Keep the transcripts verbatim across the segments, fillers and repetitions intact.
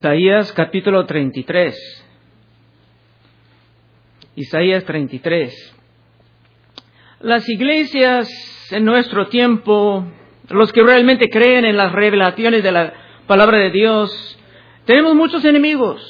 Isaías capítulo treinta y tres. Isaías treinta y tres. Las iglesias en nuestro tiempo, los que realmente creen en las revelaciones de la palabra de Dios, tenemos muchos enemigos.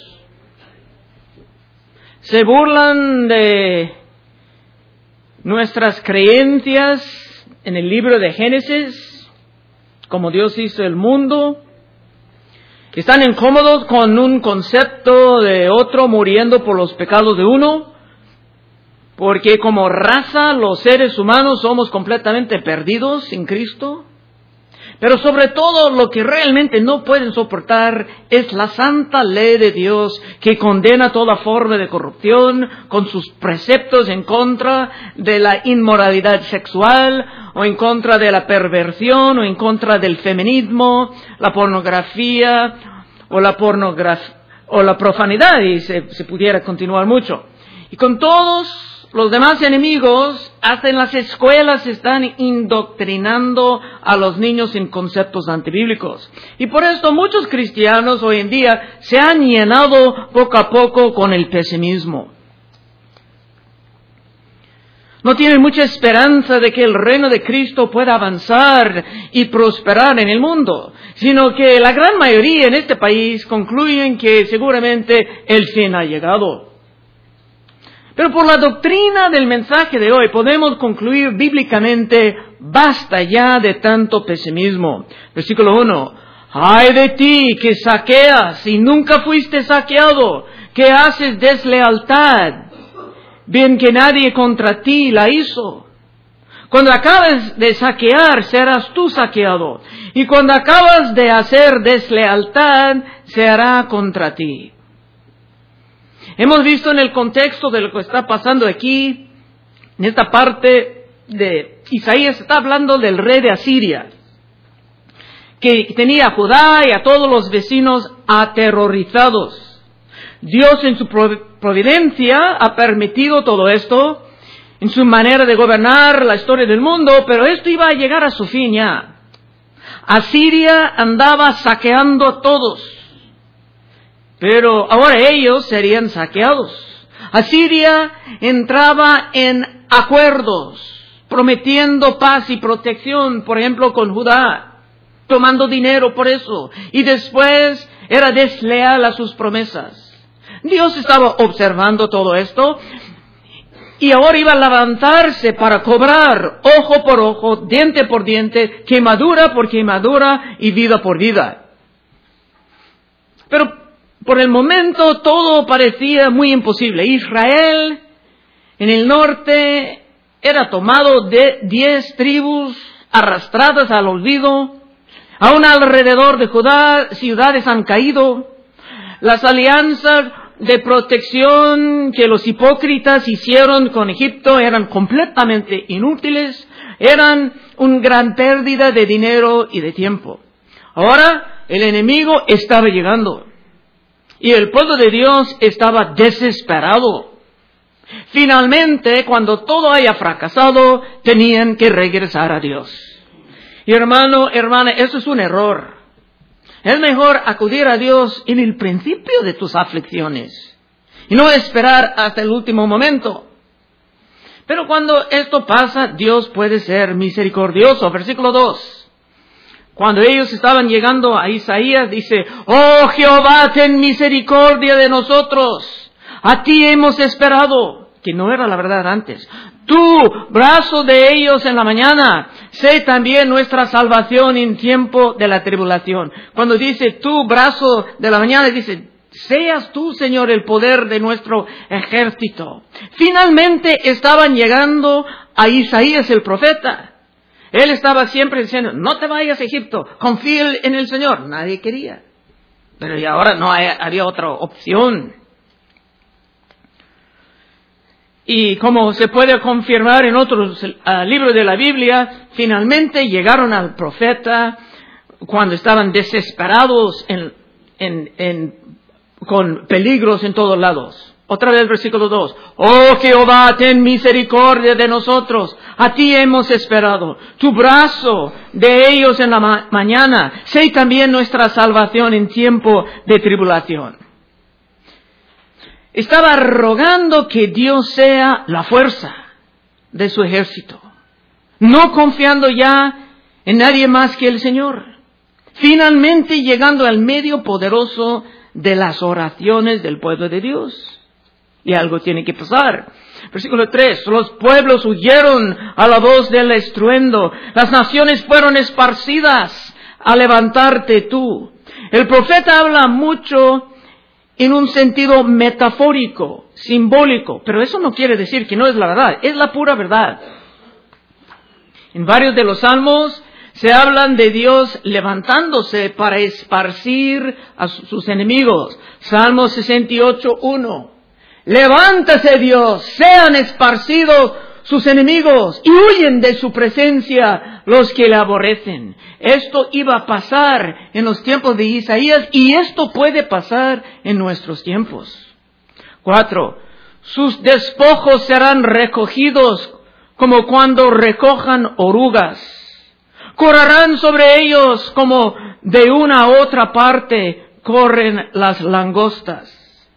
Se burlan de nuestras creencias en el libro de Génesis, como Dios hizo el mundo. Están incómodos con un concepto de otro muriendo por los pecados de uno, porque como raza los seres humanos somos completamente perdidos sin Cristo. Pero sobre todo lo que realmente no pueden soportar es la santa ley de Dios que condena toda forma de corrupción con sus preceptos en contra de la inmoralidad sexual o en contra de la perversión o en contra del feminismo, la pornografía o la pornografía o la profanidad, y se, se pudiera continuar mucho. Y con todos los demás enemigos, hasta en las escuelas están indoctrinando a los niños en conceptos antibíblicos. Y por esto muchos cristianos hoy en día se han llenado poco a poco con el pesimismo. No tienen mucha esperanza de que el reino de Cristo pueda avanzar y prosperar en el mundo, sino que la gran mayoría en este país concluyen que seguramente el fin ha llegado. Pero por la doctrina del mensaje de hoy podemos concluir bíblicamente, basta ya de tanto pesimismo. Versículo uno. ¡Ay de ti que saqueas y nunca fuiste saqueado, que haces deslealtad, bien que nadie contra ti la hizo! Cuando acabes de saquear, serás tú saqueado, y cuando acabas de hacer deslealtad, se hará contra ti. Hemos visto en el contexto de lo que está pasando aquí, en esta parte de Isaías, está hablando del rey de Asiria, que tenía a Judá y a todos los vecinos aterrorizados. Dios en su providencia ha permitido todo esto, en su manera de gobernar la historia del mundo, pero esto iba a llegar a su fin ya. Asiria andaba saqueando a todos. Pero ahora ellos serían saqueados. Asiria entraba en acuerdos, prometiendo paz y protección, por ejemplo, con Judá, tomando dinero por eso, y después era desleal a sus promesas. Dios estaba observando todo esto, y ahora iba a levantarse para cobrar ojo por ojo, diente por diente, quemadura por quemadura y vida por vida. Pero por el momento todo parecía muy imposible. Israel en el norte era tomado de diez tribus arrastradas al olvido. Aún alrededor de Judá ciudades han caído. Las alianzas de protección que los hipócritas hicieron con Egipto eran completamente inútiles. Eran una gran pérdida de dinero y de tiempo. Ahora el enemigo estaba llegando. Y el pueblo de Dios estaba desesperado. Finalmente, cuando todo haya fracasado, tenían que regresar a Dios. Y hermano, hermana, eso es un error. Es mejor acudir a Dios en el principio de tus aflicciones y no esperar hasta el último momento. Pero cuando esto pasa, Dios puede ser misericordioso. Versículo dos. Cuando ellos estaban llegando a Isaías, dice, ¡Oh Jehová, ten misericordia de nosotros! A ti hemos esperado, que no era la verdad antes. Tú, brazo de ellos en la mañana, sé también nuestra salvación en tiempo de la tribulación. Cuando dice tú, brazo de la mañana, dice, seas tú, Señor, el poder de nuestro ejército. Finalmente estaban llegando a Isaías el profeta. Él estaba siempre diciendo, no te vayas a Egipto, confía en el Señor. Nadie quería. Pero y ahora no hay, había otra opción. Y como se puede confirmar en otros uh, libros de la Biblia, finalmente llegaron al profeta cuando estaban desesperados en, en, en, con peligros en todos lados. Otra vez versículo dos. Oh Jehová, ten misericordia de nosotros. A ti hemos esperado. Tu brazo de ellos en la ma- mañana. Sé también nuestra salvación en tiempo de tribulación. Estaba rogando que Dios sea la fuerza de su ejército. No confiando ya en nadie más que el Señor. Finalmente llegando al medio poderoso de las oraciones del pueblo de Dios. Y algo tiene que pasar. Versículo tres. Los pueblos huyeron a la voz del estruendo. Las naciones fueron esparcidas a levantarte tú. El profeta habla mucho en un sentido metafórico, simbólico. Pero eso no quiere decir que no es la verdad. Es la pura verdad. En varios de los salmos se hablan de Dios levantándose para esparcir a sus enemigos. Salmo sesenta y ocho, uno. Levántase Dios, sean esparcidos sus enemigos y huyen de su presencia los que le aborrecen. Esto iba a pasar en los tiempos de Isaías y esto puede pasar en nuestros tiempos. Cuatro. Sus despojos serán recogidos como cuando recojan orugas. Correrán sobre ellos como de una a otra parte corren las langostas.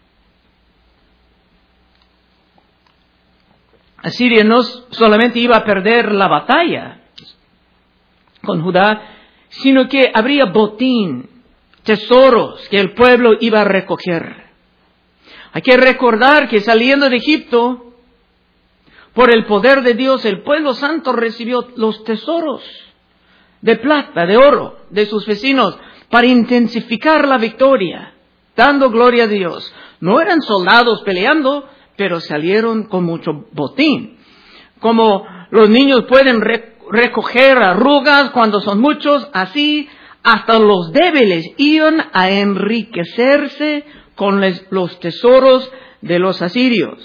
Asiria no solamente iba a perder la batalla con Judá, sino que habría botín, tesoros que el pueblo iba a recoger. Hay que recordar que saliendo de Egipto, por el poder de Dios, el pueblo santo recibió los tesoros de plata, de oro, de sus vecinos, para intensificar la victoria, dando gloria a Dios. No eran soldados peleando, pero salieron con mucho botín. Como los niños pueden re- recoger arrugas cuando son muchos, así hasta los débiles iban a enriquecerse con les, los tesoros de los asirios.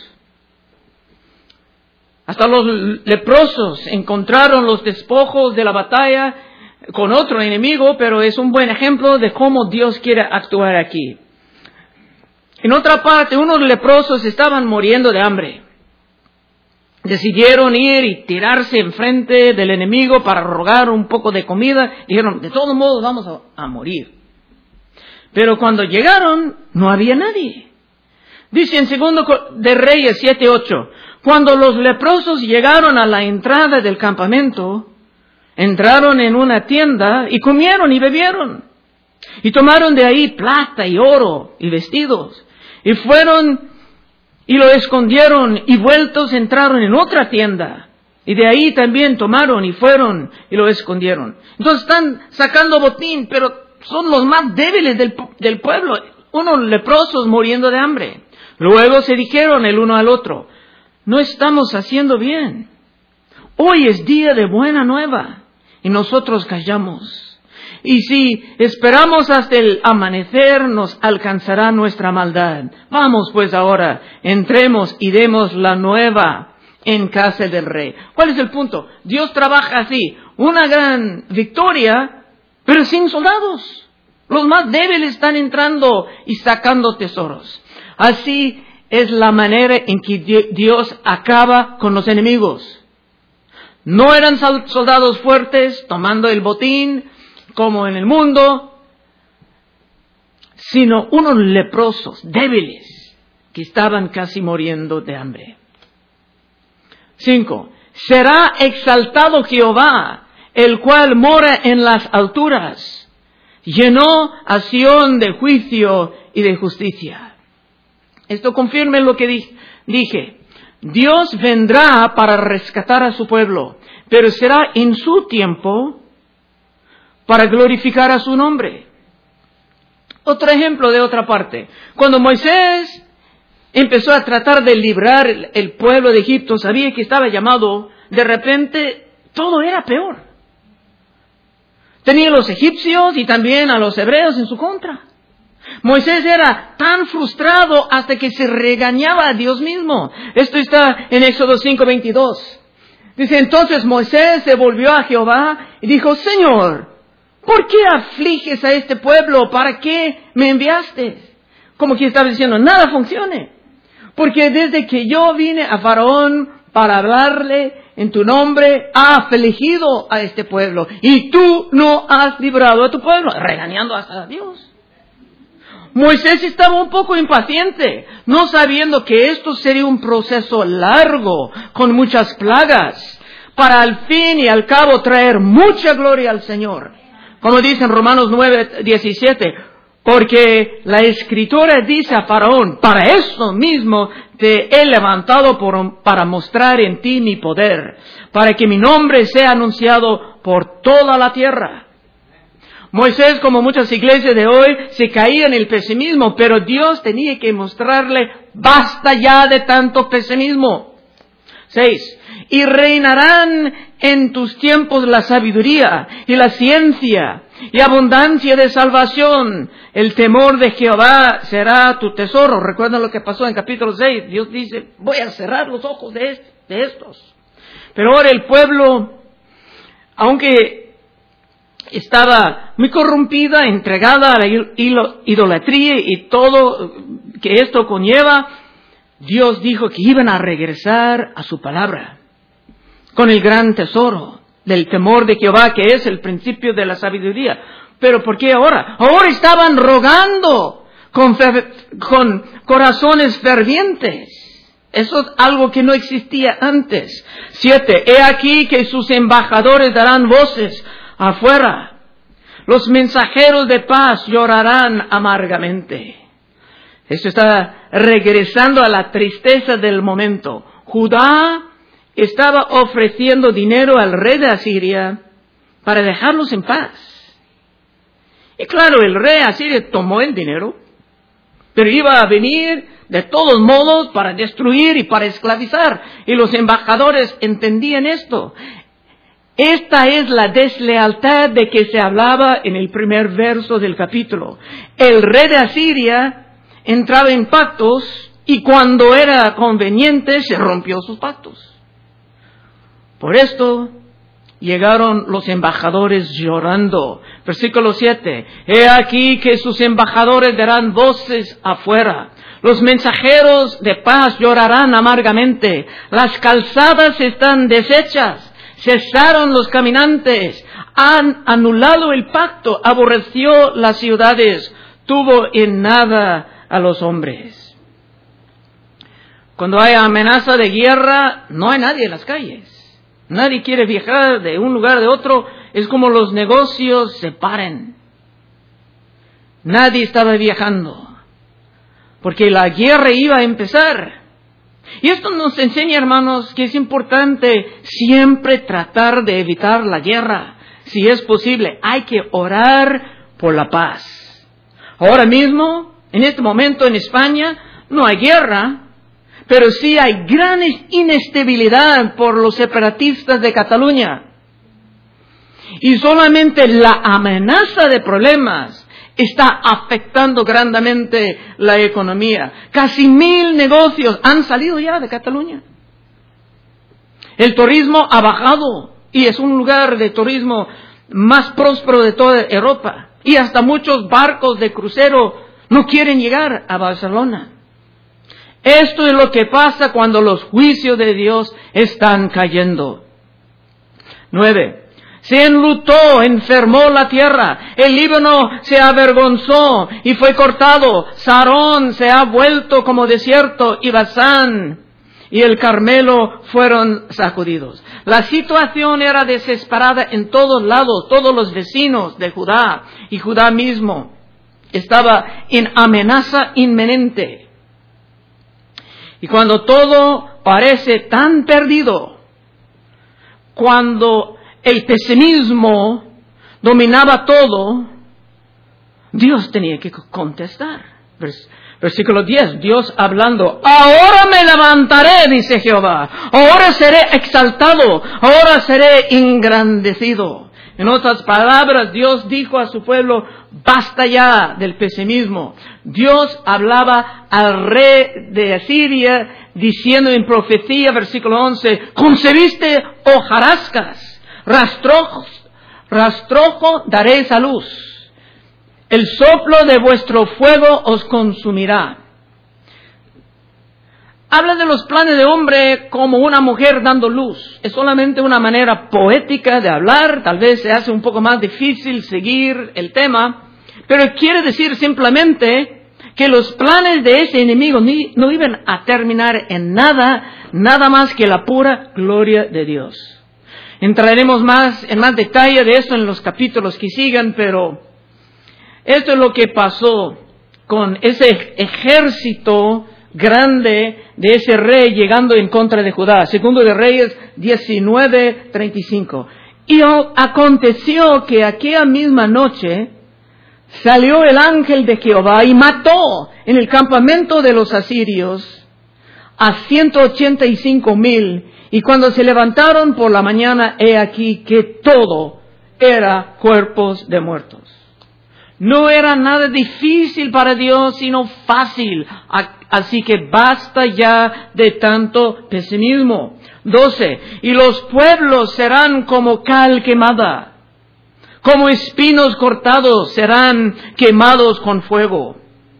Hasta los leprosos encontraron los despojos de la batalla con otro enemigo, pero es un buen ejemplo de cómo Dios quiere actuar aquí. En otra parte, unos leprosos estaban muriendo de hambre. Decidieron ir y tirarse enfrente del enemigo para rogar un poco de comida. Dijeron, de todos modos vamos a, a morir. Pero cuando llegaron, no había nadie. Dice en segundo de Reyes siete ocho, cuando los leprosos llegaron a la entrada del campamento, entraron en una tienda y comieron y bebieron. Y tomaron de ahí plata y oro y vestidos. Y fueron y lo escondieron y vueltos entraron en otra tienda. Y de ahí también tomaron y fueron y lo escondieron. Entonces están sacando botín, pero son los más débiles del, del pueblo. Unos leprosos muriendo de hambre. Luego se dijeron el uno al otro, no estamos haciendo bien. Hoy es día de buena nueva y nosotros callamos. Y si esperamos hasta el amanecer, nos alcanzará nuestra maldad. Vamos pues ahora, entremos y demos la nueva en casa del rey. ¿Cuál es el punto? Dios trabaja así, una gran victoria, pero sin soldados. Los más débiles están entrando y sacando tesoros. Así es la manera en que Dios acaba con los enemigos. No eran soldados fuertes tomando el botín, como en el mundo, sino unos leprosos, débiles, que estaban casi muriendo de hambre. Cinco. Será exaltado Jehová, el cual mora en las alturas. Llenó a Sión de juicio y de justicia. Esto confirma lo que dije. Dios vendrá para rescatar a su pueblo, pero será en su tiempo, para glorificar a su nombre. Otro ejemplo de otra parte. Cuando Moisés empezó a tratar de librar el pueblo de Egipto, sabía que estaba llamado, de repente todo era peor. Tenía a los egipcios y también a los hebreos en su contra. Moisés era tan frustrado hasta que se regañaba a Dios mismo. Esto está en Éxodo cinco veintidós. Dice, entonces Moisés se volvió a Jehová y dijo, Señor, ¿por qué afliges a este pueblo? ¿Para qué me enviaste? Como que estaba diciendo, nada funcione. Porque desde que yo vine a Faraón para hablarle en tu nombre, ha afligido a este pueblo. Y tú no has librado a tu pueblo, regañando hasta a Dios. Moisés estaba un poco impaciente, no sabiendo que esto sería un proceso largo, con muchas plagas, para al fin y al cabo traer mucha gloria al Señor. Como dice en Romanos nueve, diecisiete, porque la Escritura dice a Faraón, para eso mismo te he levantado por, para mostrar en ti mi poder, para que mi nombre sea anunciado por toda la tierra. Moisés, como muchas iglesias de hoy, se caía en el pesimismo, pero Dios tenía que mostrarle, basta ya de tanto pesimismo. Seis, y reinarán en tus tiempos la sabiduría y la ciencia y abundancia de salvación. El temor de Jehová será tu tesoro. Recuerdan lo que pasó en capítulo seis. Dios dice, voy a cerrar los ojos de, est- de estos. Pero ahora el pueblo, aunque estaba muy corrompida, entregada a la idolatría y todo que esto conlleva, Dios dijo que iban a regresar a su palabra con el gran tesoro del temor de Jehová, que es el principio de la sabiduría. Pero ¿por qué ahora? Ahora estaban rogando con, fe, con corazones fervientes. Eso es algo que no existía antes. Siete, he aquí que sus embajadores darán voces afuera. Los mensajeros de paz llorarán amargamente. Esto está regresando a la tristeza del momento. Judá estaba ofreciendo dinero al rey de Asiria para dejarlos en paz. Y claro, el rey de Asiria tomó el dinero, pero iba a venir de todos modos para destruir y para esclavizar. Y los embajadores entendían esto. Esta es la deslealtad de que se hablaba en el primer verso del capítulo. El rey de Asiria entraba en pactos y cuando era conveniente se rompió sus pactos. Por esto llegaron los embajadores llorando. Versículo siete. He aquí que sus embajadores darán voces afuera. Los mensajeros de paz llorarán amargamente. Las calzadas están deshechas. Cesaron los caminantes. Han anulado el pacto. Aborreció las ciudades. Tuvo en nada a los hombres. Cuando hay amenaza de guerra, no hay nadie en las calles. Nadie quiere viajar de un lugar a otro. Es como los negocios se paren. Nadie estaba viajando, porque la guerra iba a empezar. Y esto nos enseña, hermanos, que es importante siempre tratar de evitar la guerra. Si es posible, hay que orar por la paz. Ahora mismo, en este momento en España, no hay guerra, pero sí hay gran inestabilidad por los separatistas de Cataluña. Y solamente la amenaza de problemas está afectando grandemente la economía. Casi mil negocios han salido ya de Cataluña. El turismo ha bajado y es un lugar de turismo más próspero de toda Europa. Y hasta muchos barcos de crucero no quieren llegar a Barcelona. Esto es lo que pasa cuando los juicios de Dios están cayendo. Nueve. Se enlutó, enfermó la tierra. El Líbano se avergonzó y fue cortado. Sarón se ha vuelto como desierto y Basán y el Carmelo fueron sacudidos. La situación era desesperada en todos lados. Todos los vecinos de Judá y Judá mismo estaba en amenaza inminente. Y cuando todo parece tan perdido, cuando el pesimismo dominaba todo, Dios tenía que contestar. Vers- versículo diez, Dios hablando, ahora me levantaré, dice Jehová, ahora seré exaltado, ahora seré engrandecido. En otras palabras, Dios dijo a su pueblo, basta ya del pesimismo. Dios hablaba al rey de Asiria, diciendo en profecía, versículo once, concebiste hojarascas, rastrojos, rastrojo daréis a luz. El soplo de vuestro fuego os consumirá. habla de los planes de hombre como una mujer dando luz. Es solamente una manera poética de hablar, tal vez se hace un poco más difícil seguir el tema, pero quiere decir simplemente que los planes de ese enemigo ni, no iban a terminar en nada, nada más que la pura gloria de Dios. Entraremos más en más detalle de eso en los capítulos que sigan, pero esto es lo que pasó con ese ejército grande de ese rey llegando en contra de Judá. Segundo de Reyes diecinueve, treinta y cinco. Y aconteció que aquella misma noche salió el ángel de Jehová y mató en el campamento de los asirios a ciento ochenta y cinco mil. Y cuando se levantaron por la mañana, he aquí que todo era cuerpos de muertos. No era nada difícil para Dios, sino fácil. Así que basta ya de tanto pesimismo. doce. Y los pueblos serán como cal quemada, como espinos cortados serán quemados con fuego.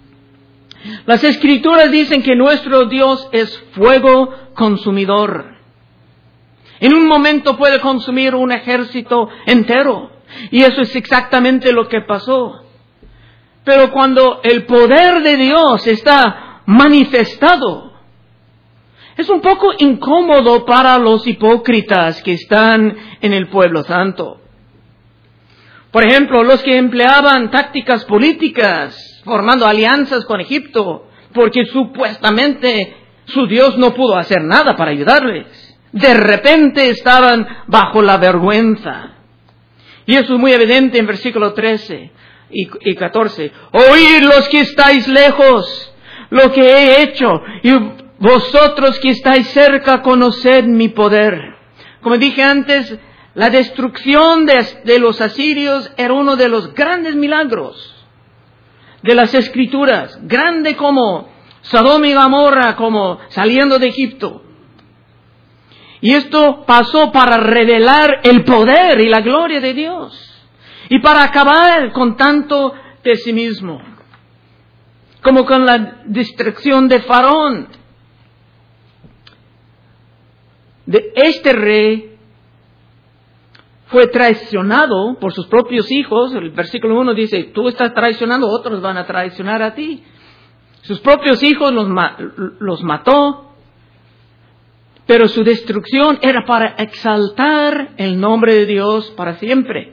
Las Escrituras dicen que nuestro Dios es fuego consumidor. En un momento puede consumir un ejército entero. Y eso es exactamente lo que pasó. Pero cuando el poder de Dios está manifestado, es un poco incómodo para los hipócritas que están en el pueblo santo. Por ejemplo, los que empleaban tácticas políticas, formando alianzas con Egipto, porque supuestamente su Dios no pudo hacer nada para ayudarles. De repente estaban bajo la vergüenza. Y eso es muy evidente en versículo trece y catorce. Oíd los que estáis lejos lo que he hecho, y vosotros que estáis cerca conoced mi poder. Como dije antes, la destrucción de, de los asirios era uno de los grandes milagros de las Escrituras. Grande como Sodoma y Gomorra, como saliendo de Egipto. Y esto pasó para revelar el poder y la gloria de Dios. Y para acabar con tanto pesimismo. Como con la destrucción de Faraón. De este rey fue traicionado por sus propios hijos. El versículo uno dice, tú estás traicionando, otros van a traicionar a ti. Sus propios hijos los, ma- los mató. Pero su destrucción era para exaltar el nombre de Dios para siempre.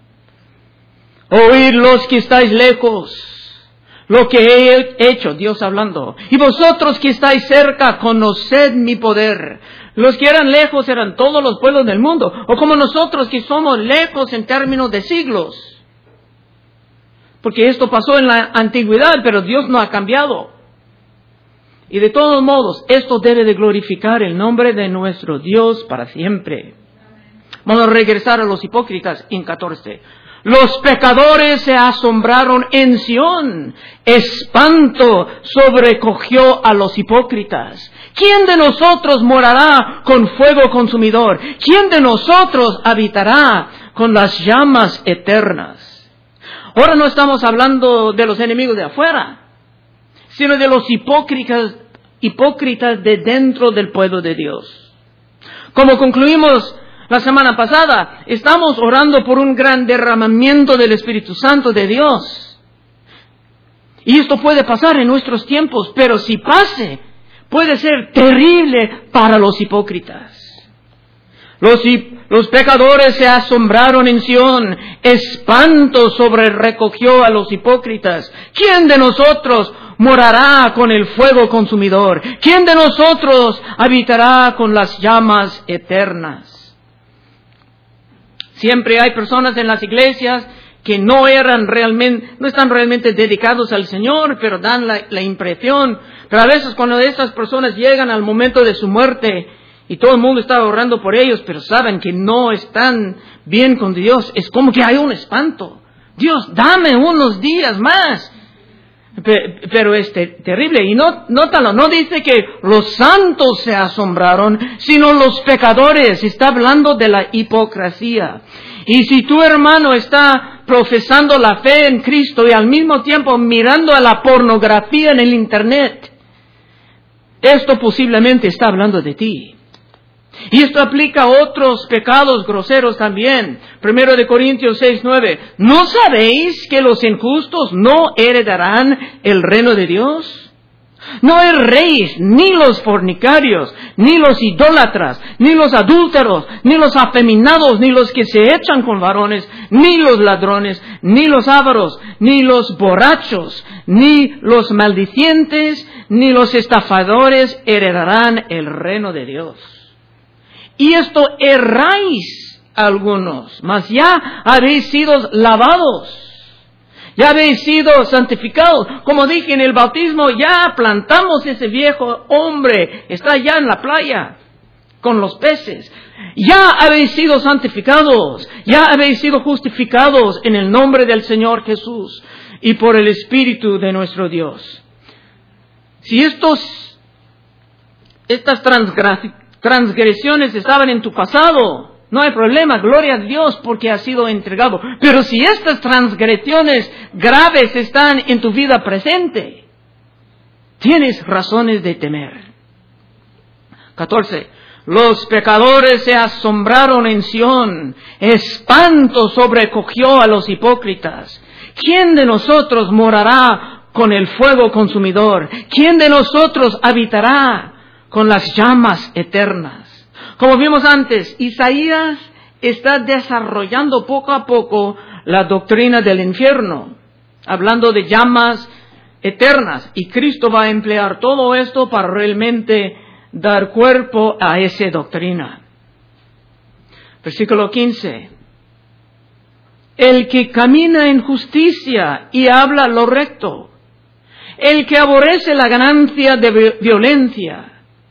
Oíd los que estáis lejos lo que he hecho, Dios hablando. Y vosotros que estáis cerca, conoced mi poder. Los que eran lejos eran todos los pueblos del mundo. O como nosotros que somos lejos en términos de siglos. Porque esto pasó en la antigüedad, pero Dios no ha cambiado. Y de todos modos, esto debe de glorificar el nombre de nuestro Dios para siempre. Vamos a regresar a los hipócritas en catorce. Los pecadores se asombraron en Sión. Espanto sobrecogió a los hipócritas. ¿Quién de nosotros morará con fuego consumidor? ¿Quién de nosotros habitará con las llamas eternas? Ahora no estamos hablando de los enemigos de afuera, sino de los hipócritas, hipócritas de dentro del pueblo de Dios. Como concluimos la semana pasada, estamos orando por un gran derramamiento del Espíritu Santo de Dios. Y esto puede pasar en nuestros tiempos, pero si pase, puede ser terrible para los hipócritas. Los, los pecadores se asombraron en Sión, espanto sobrecogió a los hipócritas. ¿Quién de nosotros morará con el fuego consumidor? ¿Quién de nosotros habitará con las llamas eternas? Siempre hay personas en las iglesias que no eran realmente, no están realmente dedicados al Señor, pero dan la, la impresión. Pero a veces cuando estas personas llegan al momento de su muerte y todo el mundo está orando por ellos, pero saben que no están bien con Dios, es como que hay un espanto. Dios, dame unos días más. Pero es terrible. Y no, nótalo, no dice que los santos se asombraron, sino los pecadores. Está hablando de la hipocresía. Y si tu hermano está profesando la fe en Cristo y al mismo tiempo mirando a la pornografía en el internet, esto posiblemente está hablando de ti. Y esto aplica a otros pecados groseros también. Primero de Corintios seis, nueve. ¿No sabéis que los injustos no heredarán el reino de Dios? No erréis, ni los fornicarios, ni los idólatras, ni los adúlteros, ni los afeminados, ni los que se echan con varones, ni los ladrones, ni los ávaros, ni los borrachos, ni los maldicientes, ni los estafadores heredarán el reino de Dios. Y esto erráis algunos, mas ya habéis sido lavados. Ya habéis sido santificados. Como dije en el bautismo, ya plantamos ese viejo hombre. Está ya en la playa con los peces. Ya habéis sido santificados. Ya habéis sido justificados en el nombre del Señor Jesús y por el Espíritu de nuestro Dios. Si estos, estas transgresiones estaban en tu pasado, no hay problema, gloria a Dios porque ha sido entregado. Pero si estas transgresiones graves están en tu vida presente, tienes razones de temer. catorce. Los pecadores se asombraron en Sión, espanto sobrecogió a los hipócritas. ¿Quién de nosotros morará con el fuego consumidor? ¿Quién de nosotros habitará con las llamas eternas? Como vimos antes, Isaías está desarrollando poco a poco la doctrina del infierno, hablando de llamas eternas. Y Cristo va a emplear todo esto para realmente dar cuerpo a esa doctrina. Versículo quince. El que camina en justicia y habla lo recto, el que aborrece la ganancia de violencia.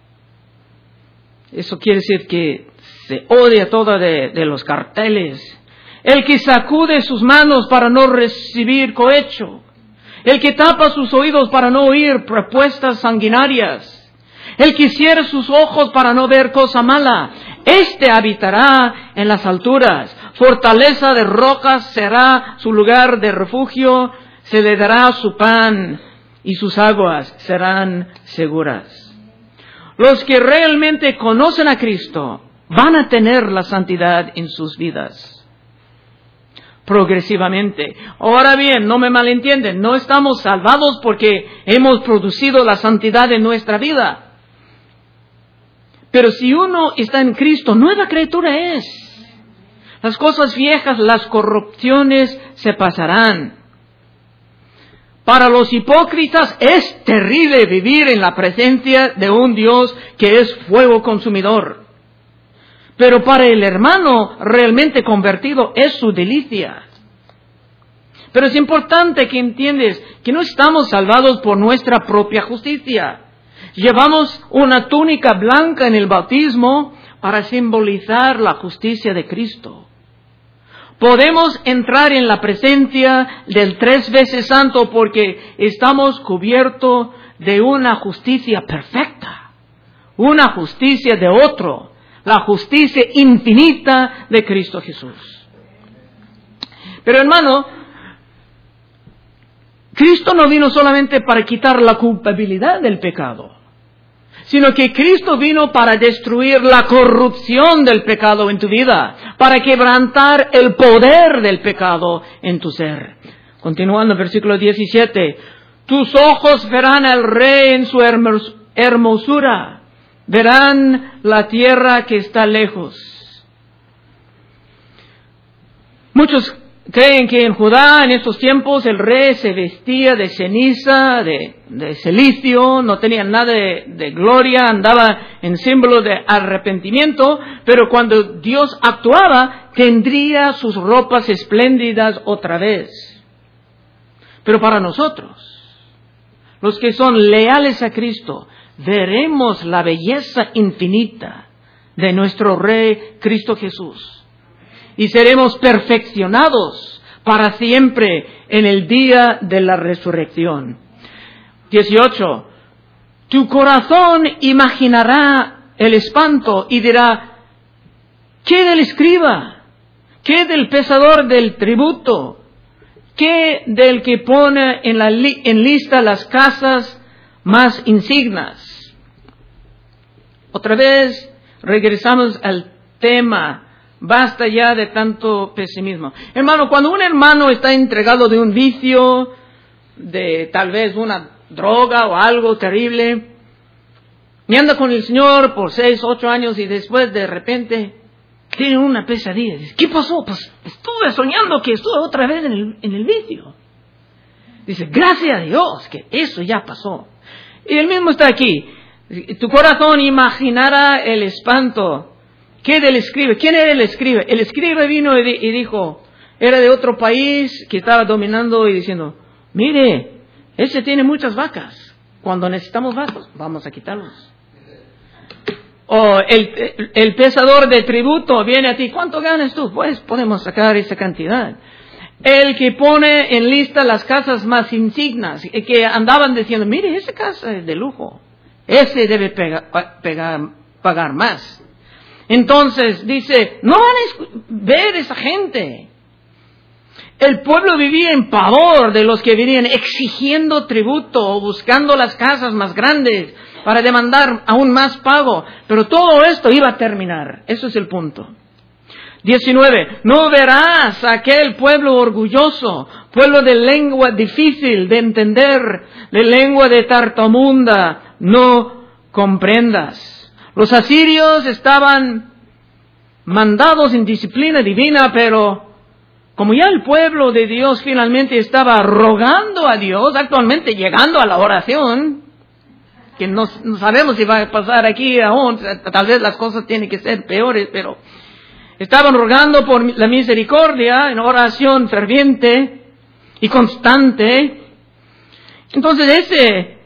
Eso quiere decir que se odia todo de, de los carteles. El que sacude sus manos para no recibir cohecho. El que tapa sus oídos para no oír propuestas sanguinarias. El que cierra sus ojos para no ver cosa mala. Este habitará en las alturas. Fortaleza de rocas será su lugar de refugio. Se le dará su pan y sus aguas serán seguras. Los que realmente conocen a Cristo van a tener la santidad en sus vidas, progresivamente. Ahora bien, no me malentienden, no estamos salvados porque hemos producido la santidad en nuestra vida. Pero si uno está en Cristo, nueva criatura es. Las cosas viejas, las corrupciones se pasarán. Para los hipócritas es terrible vivir en la presencia de un Dios que es fuego consumidor. Pero para el hermano realmente convertido es su delicia. Pero es importante que entiendas que no estamos salvados por nuestra propia justicia. Llevamos una túnica blanca en el bautismo para simbolizar la justicia de Cristo. Podemos entrar en la presencia del tres veces santo porque estamos cubiertos de una justicia perfecta, una justicia de otro, la justicia infinita de Cristo Jesús. Pero hermano, Cristo no vino solamente para quitar la culpabilidad del pecado, sino que Cristo vino para destruir la corrupción del pecado en tu vida, para quebrantar el poder del pecado en tu ser. Continuando, versículo diecisiete. Tus ojos verán al Rey en su hermosura, verán la tierra que está lejos. Muchos creen que en Judá en estos tiempos el rey se vestía de ceniza, de, de cilicio, no tenía nada de, de gloria, andaba en símbolo de arrepentimiento, pero cuando Dios actuaba tendría sus ropas espléndidas otra vez. Pero para nosotros, los que son leales a Cristo, veremos la belleza infinita de nuestro Rey Cristo Jesús. Y seremos perfeccionados para siempre en el día de la resurrección. dieciocho. Tu corazón imaginará el espanto y dirá, ¿qué del escriba? ¿Qué del pesador del tributo? ¿Qué del que pone en, la li- en lista las casas más insignas? Otra vez regresamos al tema. Basta ya de tanto pesimismo. Hermano, cuando un hermano está entregado de un vicio, de tal vez una droga o algo terrible, y anda con el Señor por seis, ocho años y después de repente tiene una pesadilla. Dice, ¿qué pasó? Pues estuve soñando que estuve otra vez en el, en el vicio. Dice, gracias a Dios que eso ya pasó. Y él mismo está aquí. Tu corazón imaginará el espanto. ¿Qué del escribe? ¿Quién era el escribe? El escribe vino y, di- y dijo, era de otro país que estaba dominando y diciendo, mire, ese tiene muchas vacas. Cuando necesitamos vacas, vamos a quitarlos. O el, el pesador de tributo viene a ti, ¿cuánto ganas tú? Pues podemos sacar esa cantidad. El que pone en lista las casas más insignes, que andaban diciendo, mire, esa casa es de lujo. Ese debe pega, pegar, pagar más. Entonces dice, no van a ver esa gente. El pueblo vivía en pavor de los que venían exigiendo tributo o buscando las casas más grandes para demandar aún más pago. Pero todo esto iba a terminar. Eso es el punto. diecinueve. No verás a aquel pueblo orgulloso, pueblo de lengua difícil de entender, de lengua de tartamunda, no comprendas. Los asirios estaban mandados en disciplina divina, pero como ya el pueblo de Dios finalmente estaba rogando a Dios, actualmente llegando a la oración, que no, no sabemos si va a pasar aquí aún, tal vez las cosas tienen que ser peores, pero estaban rogando por la misericordia en oración ferviente y constante. Entonces ese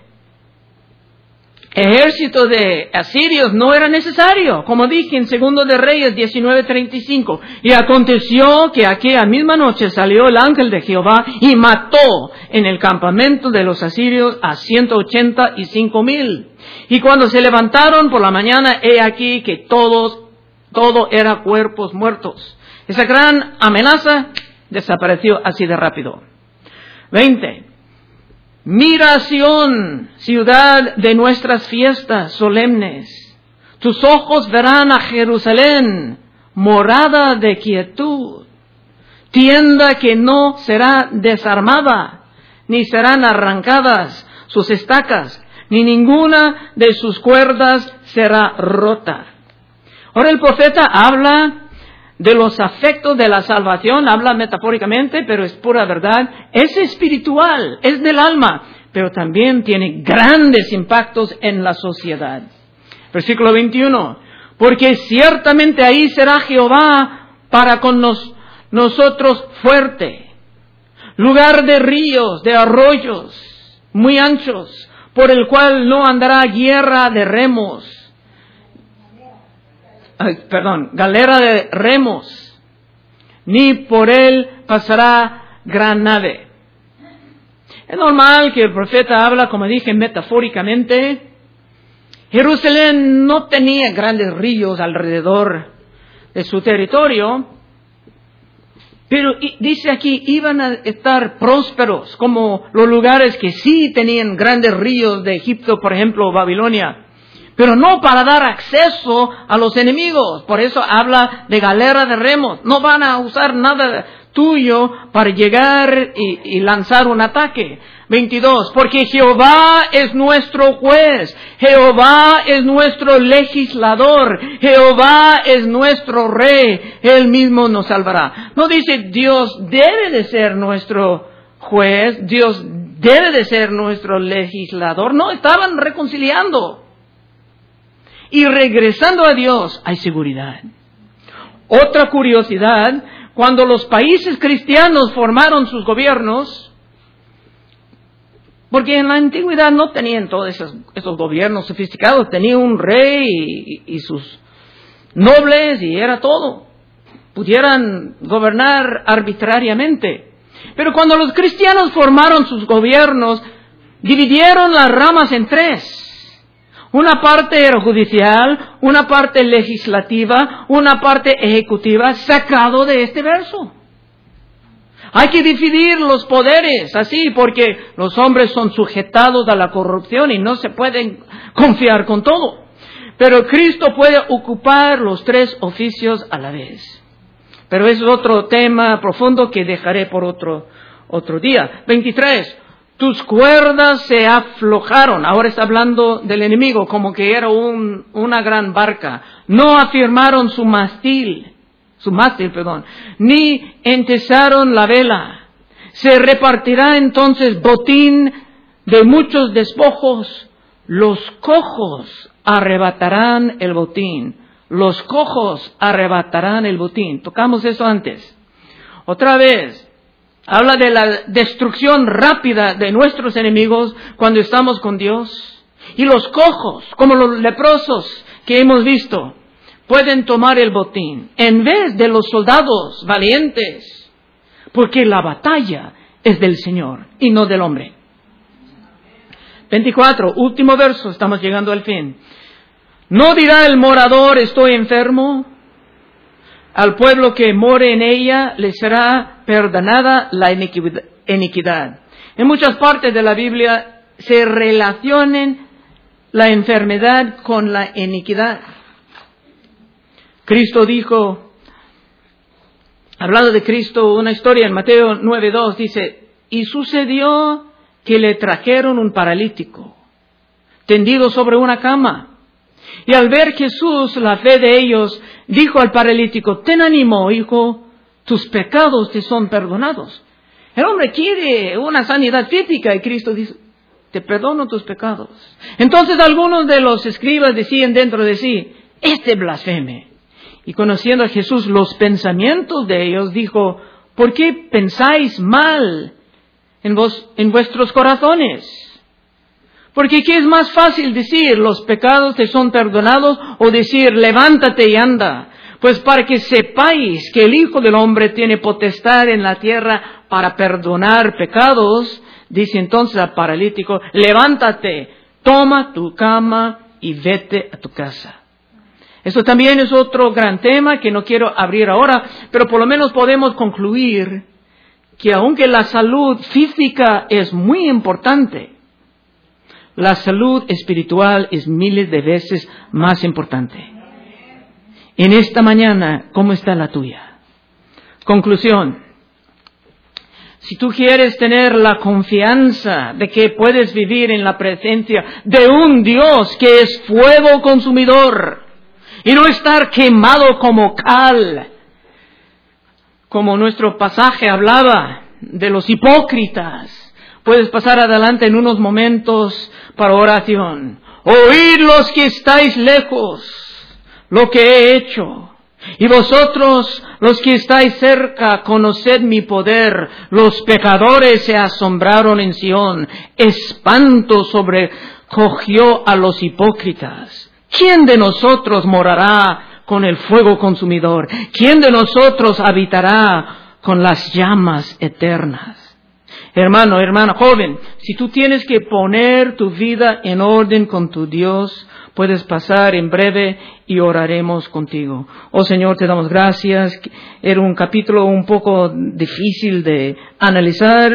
ejército de asirios no era necesario, como dije en Segundo de Reyes diecinueve treinta y cinco. Y aconteció que aquella misma noche salió el ángel de Jehová y mató en el campamento de los asirios a ciento ochenta y cinco mil. Y cuando se levantaron por la mañana, he aquí que todos, todo era cuerpos muertos. Esa gran amenaza desapareció así de rápido. veinte. Mira, Sión, ciudad de nuestras fiestas solemnes. Tus ojos verán a Jerusalén, morada de quietud, tienda que no será desarmada, ni serán arrancadas sus estacas, ni ninguna de sus cuerdas será rota. Ahora el profeta habla de los afectos de la salvación, habla metafóricamente, pero es pura verdad. Es espiritual, es del alma, pero también tiene grandes impactos en la sociedad. Versículo veintiuno. Porque ciertamente ahí será Jehová para con nos, nosotros fuerte, lugar de ríos, de arroyos muy anchos, por el cual no andará guerra de remos. Ay, perdón, galera de remos, ni por él pasará gran nave. Es normal que el profeta habla, como dije, metafóricamente. Jerusalén no tenía grandes ríos alrededor de su territorio, pero dice aquí, iban a estar prósperos, como los lugares que sí tenían grandes ríos de Egipto, por ejemplo, Babilonia. Pero no para dar acceso a los enemigos. Por eso habla de galera de remos. No van a usar nada tuyo para llegar y, y lanzar un ataque. veintidós. Porque Jehová es nuestro juez. Jehová es nuestro legislador. Jehová es nuestro rey. Él mismo nos salvará. No dice Dios debe de ser nuestro juez. Dios debe de ser nuestro legislador. No, estaban reconciliando. Y regresando a Dios, hay seguridad. Otra curiosidad, cuando los países cristianos formaron sus gobiernos, porque en la antigüedad no tenían todos esos, esos gobiernos sofisticados, tenían un rey y, y sus nobles y era todo. Pudieran gobernar arbitrariamente. Pero cuando los cristianos formaron sus gobiernos, dividieron las ramas en tres. Una parte era judicial, una parte legislativa, una parte ejecutiva, sacado de este verso. Hay que dividir los poderes así, porque los hombres son sujetados a la corrupción y no se pueden confiar con todo. Pero Cristo puede ocupar los tres oficios a la vez. Pero es otro tema profundo que dejaré por otro, otro día. veintitrés. Tus cuerdas se aflojaron. Ahora está hablando del enemigo como que era un, una gran barca. No afirmaron su mástil, su mástil, perdón, ni entesaron la vela. Se repartirá entonces botín de muchos despojos. Los cojos arrebatarán el botín. Los cojos arrebatarán el botín. Tocamos eso antes. Otra vez. Habla de la destrucción rápida de nuestros enemigos cuando estamos con Dios. Y los cojos, como los leprosos que hemos visto, pueden tomar el botín en vez de los soldados valientes. Porque la batalla es del Señor y no del hombre. veinticuatro, último verso, estamos llegando al fin. ¿No dirá el morador, estoy enfermo? Al pueblo que more en ella le será perdonada la iniquidad. En muchas partes de la Biblia se relacionan la enfermedad con la iniquidad. Cristo dijo, hablando de Cristo, una historia en Mateo nueve dos dice, y sucedió que le trajeron un paralítico, tendido sobre una cama. Y al ver Jesús la fe de ellos, dijo al paralítico, ten ánimo, hijo, tus pecados te son perdonados. El hombre quiere una sanidad física y Cristo dice, te perdono tus pecados. Entonces algunos de los escribas decían dentro de sí, este blasfeme. Y conociendo a Jesús los pensamientos de ellos, dijo, ¿por qué pensáis mal en vos, en vuestros corazones? Porque ¿qué es más fácil decir, los pecados te son perdonados, o decir, levántate y anda? Pues para que sepáis que el Hijo del Hombre tiene potestad en la tierra para perdonar pecados, dice entonces al paralítico, levántate, toma tu cama y vete a tu casa. Eso también es otro gran tema que no quiero abrir ahora, pero por lo menos podemos concluir que aunque la salud física es muy importante, la salud espiritual es miles de veces más importante. En esta mañana, ¿cómo está la tuya? Conclusión. Si tú quieres tener la confianza de que puedes vivir en la presencia de un Dios que es fuego consumidor y no estar quemado como cal, como nuestro pasaje hablaba de los hipócritas, puedes pasar adelante en unos momentos para oración. Oíd los que estáis lejos lo que he hecho, y vosotros los que estáis cerca conoced mi poder. Los pecadores se asombraron en Sión, espanto sobrecogió a los hipócritas. ¿Quién de nosotros morará con el fuego consumidor? ¿Quién de nosotros habitará con las llamas eternas? Hermano, hermana, joven, si tú tienes que poner tu vida en orden con tu Dios, puedes pasar en breve y oraremos contigo. Oh Señor, te damos gracias. Era un capítulo un poco difícil de analizar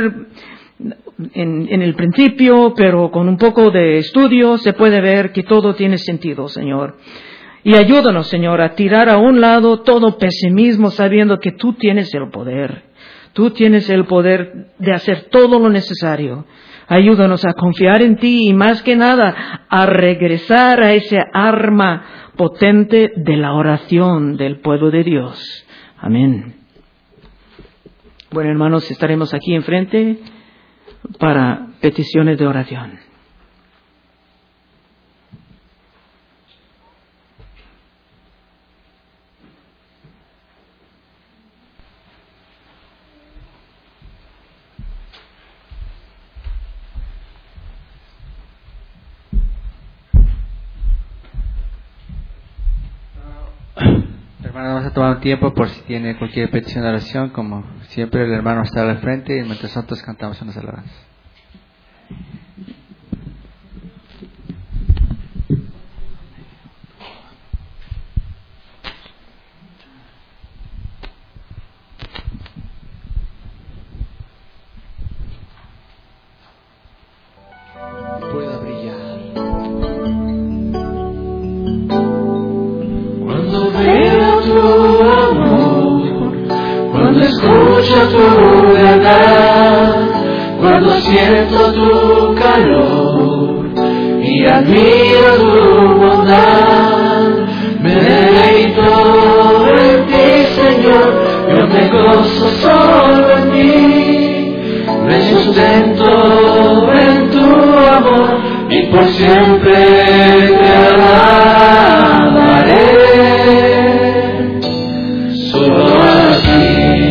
en, en el principio, pero con un poco de estudio se puede ver que todo tiene sentido, Señor. Y ayúdanos, Señor, a tirar a un lado todo pesimismo, sabiendo que tú tienes el poder. Tú tienes el poder de hacer todo lo necesario. Ayúdanos a confiar en ti y más que nada a regresar a ese arma potente de la oración del pueblo de Dios. Amén. Bueno, hermanos, estaremos aquí enfrente para peticiones de oración. Hermano, vamos a tomar un tiempo por si tiene cualquier petición de oración. Como siempre, el hermano está al frente y mientras nosotros cantamos unas alabanzas. Pueda brillar. escucho tu verdad, cuando siento tu calor y admiro tu bondad, me deleito en ti, Señor, yo me gozo solo en ti, me sustento en tu amor y por siempre te alabaré, solo a ti.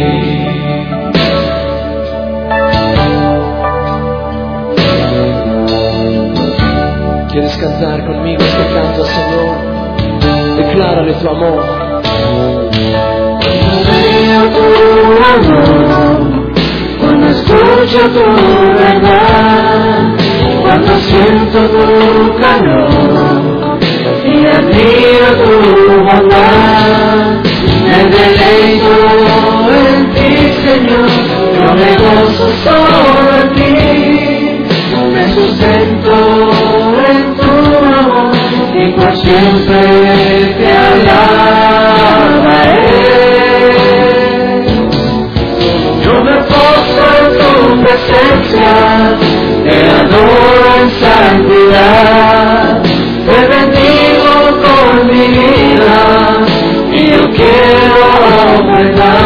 ¿Quieres cantar conmigo este canto, Señor? Declárale tu amor. Cuando veo tu amor, cuando escucho tu verdad, cuando siento tu calor y admiro tu bondad, me deleito en ti, Señor, yo me gozo solo en ti, me sustento en tu amor y por siempre te alabaré. Yo me poso en tu presencia, te adoro en santidad, te bendigo con mi vida y yo quiero ofrendar